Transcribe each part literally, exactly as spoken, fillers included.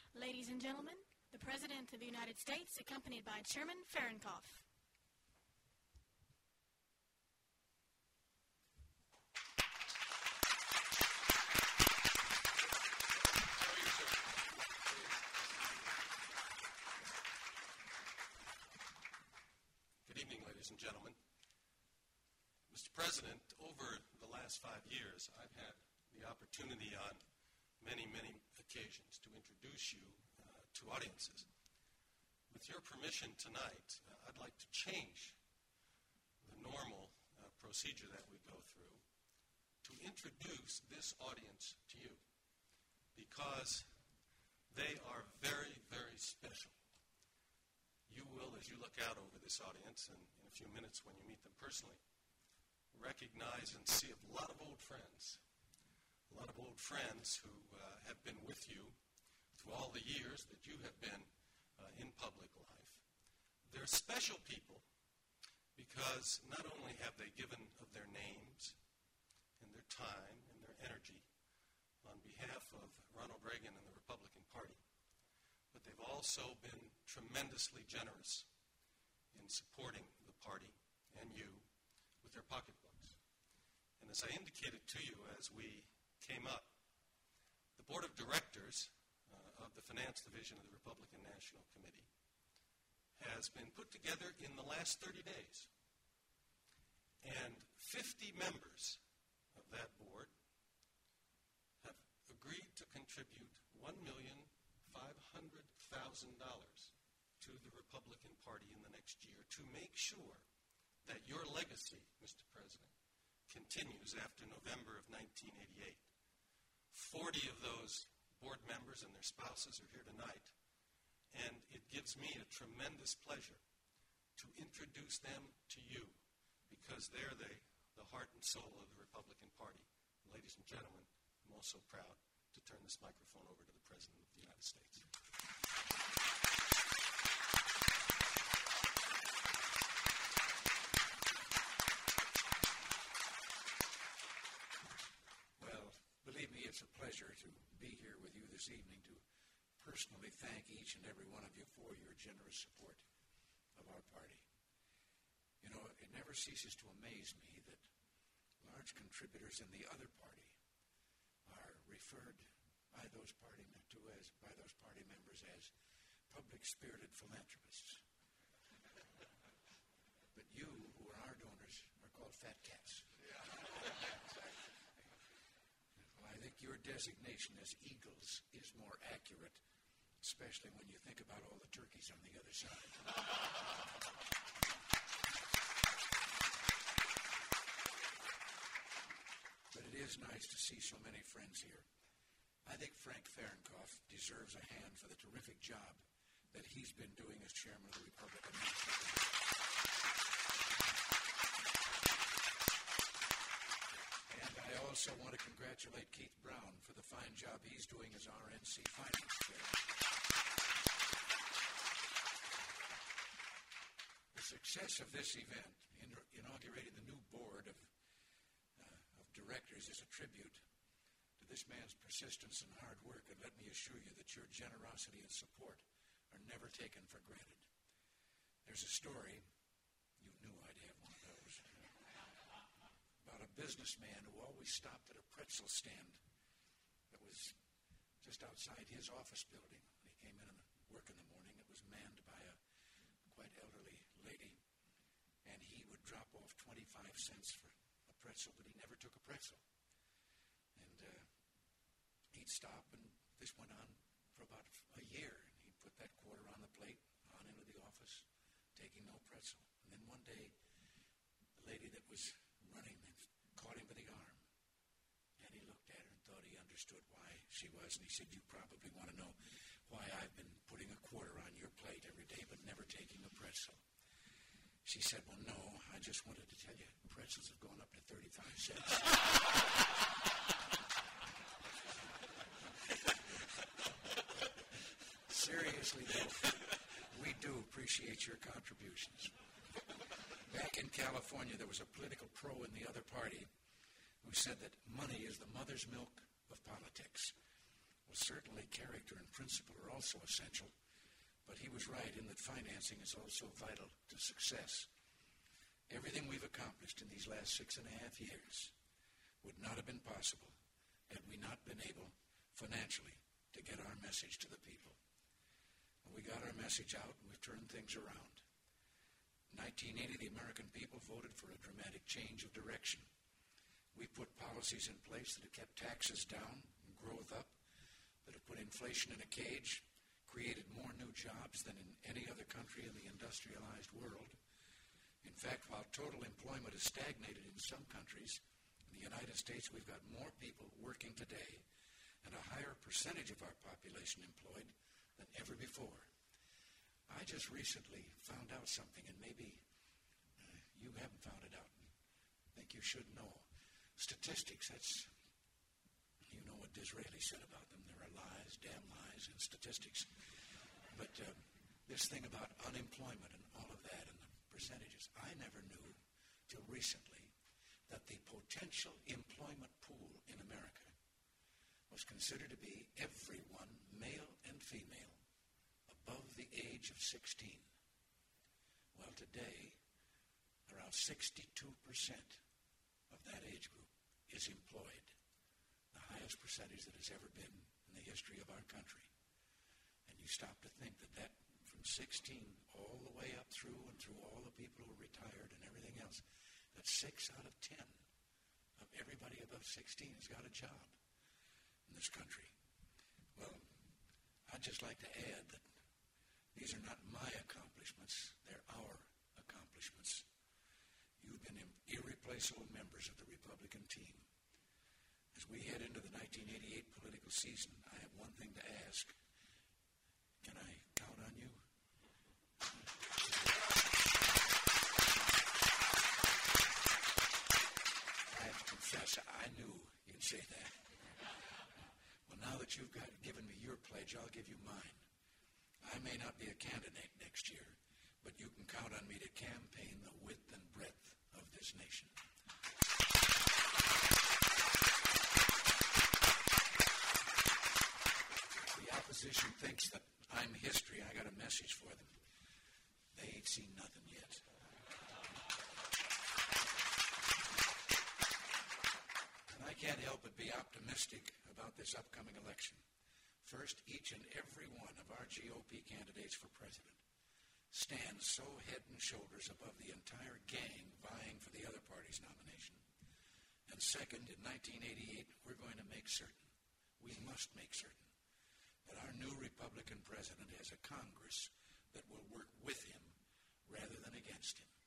Ladies and gentlemen, the President of the United States, accompanied by Chairman Fahrenkopf. Good evening, ladies and gentlemen. Mister President, over the last five years, I've had the opportunity on many, many occasions to introduce you uh, to audiences. With your permission tonight, uh, I'd like to change the normal uh, procedure that we go through to introduce this audience to you, because they are very, very special. You will, as you look out over this audience, and in a few minutes when you meet them personally, recognize and see a lot of old friends, a lot of old friends who uh, have been with you through all the years that you have been uh, in public life. They're special people because not only have they given of their names and their time and their energy on behalf of Ronald Reagan and the Republican Party, but they've also been tremendously generous in supporting the party and you with their pocketbooks. And as I indicated to you as we came up, the Board of Directors uh, of the Finance Division of the Republican National Committee has been put together in the last thirty days. And fifty members of that board have agreed to contribute one million five hundred thousand dollars to the Republican Party in the next year to make sure that your legacy, Mister President, continues after November of nineteen eighty-eight. Forty of those board members and their spouses are here tonight, and it gives me a tremendous pleasure to introduce them to you, because they're the, the heart and soul of the Republican Party. Ladies and gentlemen, I'm also proud to turn this microphone over to the President of the United States. It's a pleasure to be here with you this evening to personally thank each and every one of you for your generous support of our party. You know, it never ceases to amaze me that large contributors in the other party are referred by those party to as by those party members as public-spirited philanthropists. But you, who are our donors, are called fat cats. I think your designation as eagles is more accurate, especially when you think about all the turkeys on the other side. But it is nice to see so many friends here. I think Frank Fahrenkopf deserves a hand for the terrific job that he's been doing as chairman of the Republican National Committee. I also want to congratulate Keith Brown for the fine job he's doing as R N C Finance Chairman. The success of this event, in, inaugurating the new board of, uh, of directors, is a tribute to this man's persistence and hard work, and let me assure you that your generosity and support are never taken for granted. There's a story, you knew I'd have one of those, about a businessman who always stopped at a pretzel stand that was just outside his office building. When he came in and work in the morning, it was manned by a quite elderly lady, and he would drop off twenty-five cents for a pretzel, but he never took a pretzel. And uh, he'd stop, and this went on for about a year, and he'd put that quarter on the plate, on into the office, taking no pretzel. And then one day, the lady that was running caught him by the arm, and he looked at her and thought he understood why she was, and he said, "You probably want to know why I've been putting a quarter on your plate every day but never taking a pretzel." She said, "Well, no, I just wanted to tell you, pretzels have gone up to thirty-five cents. Seriously, though, we do appreciate your contributions. Back in California, there was a political pro in the other party who said that money is the mother's milk of politics. Well, certainly character and principle are also essential, but he was right in that financing is also vital to success. Everything we've accomplished in these last six and a half years would not have been possible had we not been able financially to get our message to the people. And we got our message out, and we've turned things around. In nineteen eighty, the American people voted for a dramatic change of direction. We put policies in place that have kept taxes down and growth up, that have put inflation in a cage, created more new jobs than in any other country in the industrialized world. In fact, while total employment has stagnated in some countries, in the United States we've got more people working today and a higher percentage of our population employed than ever before. I just recently found out something, and maybe uh, you haven't found it out. I think you should know. Statistics, that's, you know what Disraeli said about them. There are lies, damn lies, in statistics. But uh, this thing about unemployment and all of that and the percentages, I never knew till recently that the potential employment pool in America was considered to be everyone, male and female, above the age of sixteen. Well, today, around sixty-two percent of that age group is employed, the highest percentage that has ever been in the history of our country. And you stop to think that that from sixteen all the way up through and through all the people who are retired and everything else, that six out of ten of everybody above sixteen has got a job in this country. Well, I'd just like to add that these are not my accomplishments, they're our accomplishments. You've been irreplaceable members of the Republican team. As we head into the nineteen eighty-eight political season, I have one thing to ask. Can I count on you? I have to confess, I knew you'd say that. Well, now that you've got given me your pledge, I'll give you mine. I may not be a candidate next year, but you can count on me to campaign the width and breadth of this nation. The opposition thinks that I'm history. I got a message for them. They ain't seen nothing yet. And I can't help but be optimistic about this upcoming election. First, each and every one of our G O P candidates for president stands so head and shoulders above the entire gang vying for the other party's nomination. And second, in nineteen eighty-eight, we're going to make certain, we must make certain, that our new Republican president has a Congress that will work with him rather than against him.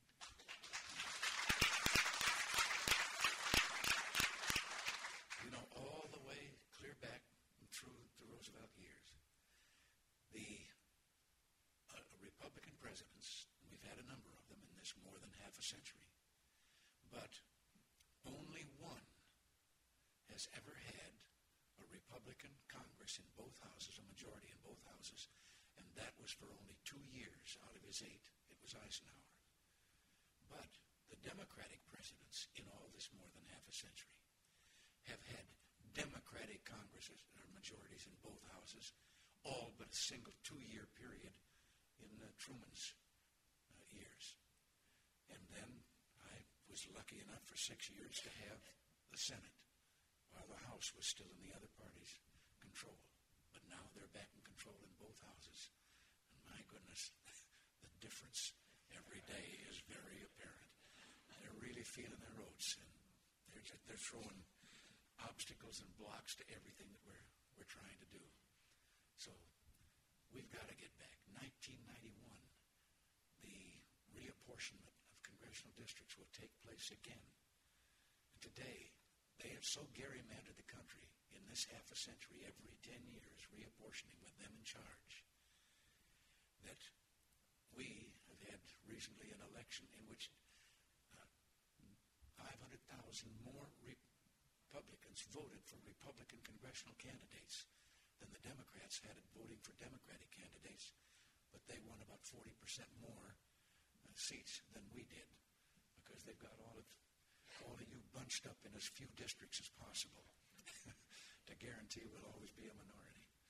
You know, all the way clear back through the Roosevelt years, the uh, Republican presidents, we've had a number of them in this more than half a century, but only one has ever had a Republican Congress in both houses, a majority in both houses, and that was for only two years out of his eight. It was Eisenhower. But the Democratic presidents in all this more than half a century have had Democratic Congresses or majorities in both houses, all but a single two-year period in uh, Truman's uh, years. And then I was lucky enough for six years to have the Senate, while the House was still in the other party's control. But now they're back in control in both houses. And my goodness, the difference every day is very apparent. They're really feeling their oats, and they're just, they're throwing obstacles and blocks to everything that we're we're trying to do. So we've got to get back. nineteen ninety-one, the reapportionment of congressional districts will take place again. And today, they have so gerrymandered the country in this half a century, every ten years, reapportioning with them in charge, that we have had recently an election in which uh, five hundred thousand more Republicans Republicans voted for Republican congressional candidates than the Democrats had it voting for Democratic candidates, but they won about forty percent more uh, seats than we did because they've got all of all of you bunched up in as few districts as possible to guarantee we'll always be a minority.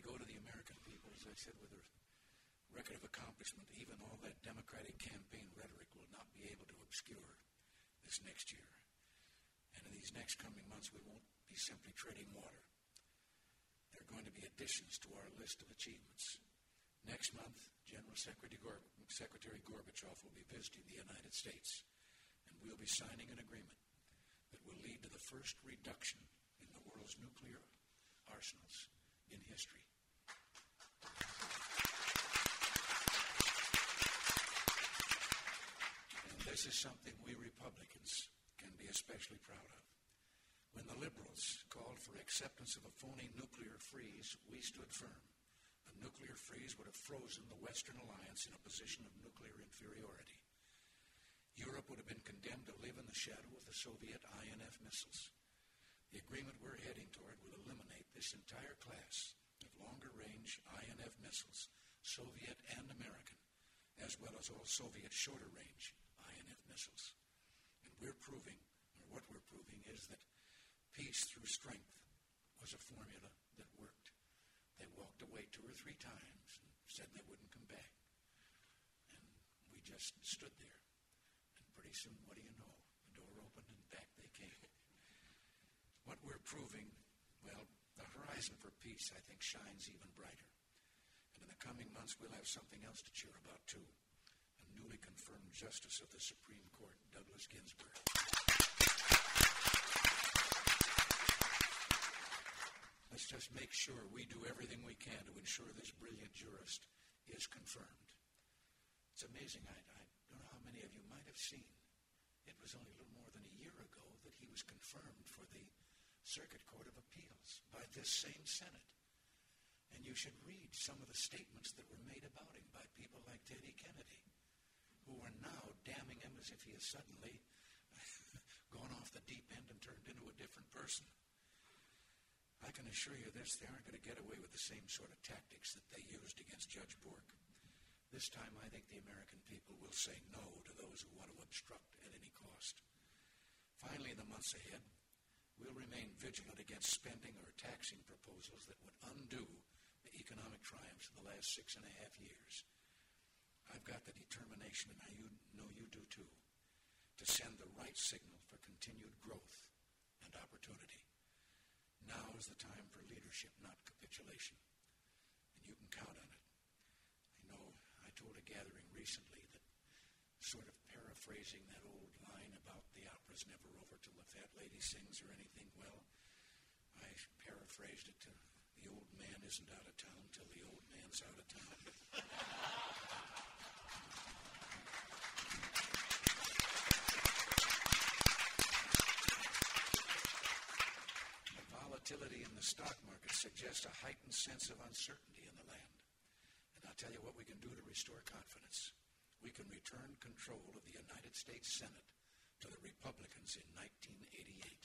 go to the American people, as I said, with a record of accomplishment, even all that Democratic campaign rhetoric will not be able to obscure this next year. And in these next coming months, we won't be simply treading water. There are going to be additions to our list of achievements. Next month, General Secretary, Gor- Secretary Gorbachev will be visiting the United States, and we'll be signing an agreement that will lead to the first reduction in the world's nuclear arsenals in history. And this is something we Republicans can be especially proud of. When the liberals called for acceptance of a phony nuclear freeze, we stood firm. A nuclear freeze would have frozen the Western alliance in a position of nuclear inferiority. Europe would have been condemned to live in the shadow of the Soviet I N F missiles. The agreement we're heading toward will eliminate this entire class of longer-range I N F missiles, Soviet and American, as well as all Soviet shorter-range I N F missiles. And we're proving, or what we're proving, is that peace through strength was a formula that worked. They walked away two or three times and said they wouldn't come back. And we just stood there. And pretty soon, what do you know? The door opened and back they came. What we're proving, well, the horizon for peace, I think, shines even brighter. And in the coming months, we'll have something else to cheer about, too. A newly confirmed Justice of the Supreme Court, Douglas Ginsburg. Let's just make sure we do everything we can to ensure this brilliant jurist is confirmed. It's amazing. I, I don't know how many of you might have seen. It was only a little more than a year ago that he was confirmed for the Circuit Court of Appeals by this same Senate. And you should read some of the statements that were made about him by people like Teddy Kennedy, who are now damning him as if he has suddenly gone off the deep end and turned into a different person. I can assure you this, they aren't going to get away with the same sort of tactics that they used against Judge Bork. This time, I think the American people will say no to those who want to obstruct at any cost. Finally, in the months ahead, we'll remain vigilant against spending or taxing proposals that would undo the economic triumphs of the last six and a half years. I've got the determination, and I know you do too, to send the right signal for continued growth and opportunity. Now is the time for leadership, not capitulation. And you can count on it. I know I told a gathering recently that, sort of paraphrasing that old line about the opera's never over till the fat lady sings or anything, well, I paraphrased it to the old man isn't out of town till the old man's out of town. Volatility in the stock market suggests a heightened sense of uncertainty in the land. And I'll tell you what we can do to restore confidence. We can return control of the United States Senate to the Republicans in nineteen eighty-eight.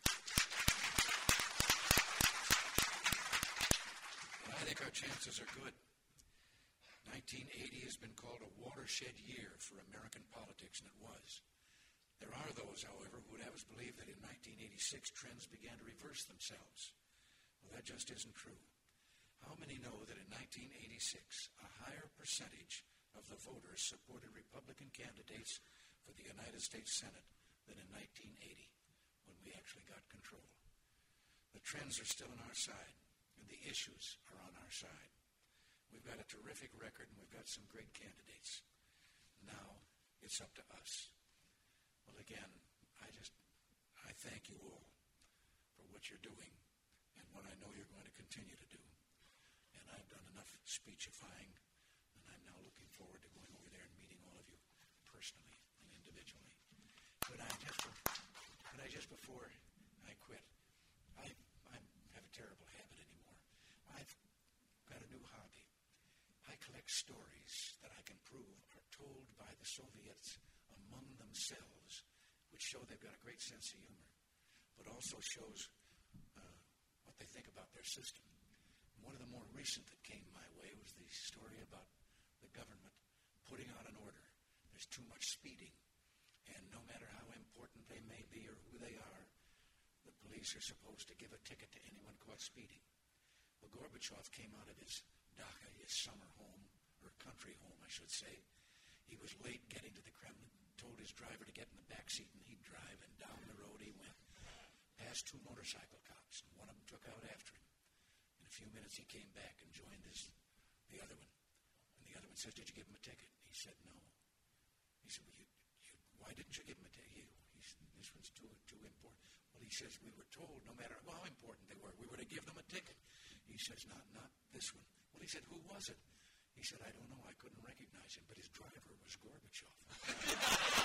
And I think our chances are good. nineteen eighty has been called a watershed year for American politics, and it was. There are those, however, who would have us believe that in nineteen eighty-six trends began to reverse themselves. Well, that just isn't true. How many know that in nineteen eighty-six, a higher percentage of the voters supported Republican candidates for the United States Senate than in nineteen eighty, when we actually got control? The trends are still on our side, and the issues are on our side. We've got a terrific record, and we've got some great candidates. Now, it's up to us. Well, again, I just, I thank you all for what you're doing and what I know you're going to continue to do. And I've done enough speechifying, and I'm now looking forward to going over there and meeting all of you personally and individually. But I just, but I just before I quit, I, I have a terrible habit anymore. I've got a new hobby. I collect stories that I can prove are told by the Soviets among themselves, which show they've got a great sense of humor, but also shows uh, what they think about their system. One of the more recent that came my way was the story about the government putting out an order. There's too much speeding, and no matter how important they may be or who they are, the police are supposed to give a ticket to anyone caught speeding. Well, Gorbachev came out of his dacha, his summer home, or country home, I should say. He was late getting to the Kremlin, told his driver to get in the back seat and he'd drive, and down the road he went, past two motorcycle cops, and one of them took out after him. In a few minutes he came back and joined his, the other one. And the other one says, did you give him a ticket? He said, no. He said, well, you, you, why didn't you give him a ticket? He, he said, this one's too, too important. Well, he says, we were told, no matter how important they were, we were to give them a ticket. He says, not, not this one. Well, he said, who was it? He said, I don't know. I couldn't recognize him, but his driver was Gorbachev.